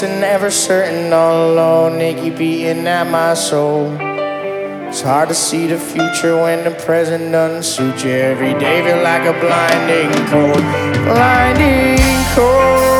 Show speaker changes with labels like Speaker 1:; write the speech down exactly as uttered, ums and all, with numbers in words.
Speaker 1: Never certain, all alone, Nikki beating at my soul. It's hard to see the future when the present doesn't suit you. Every day feel like a blinding cold, blinding cold.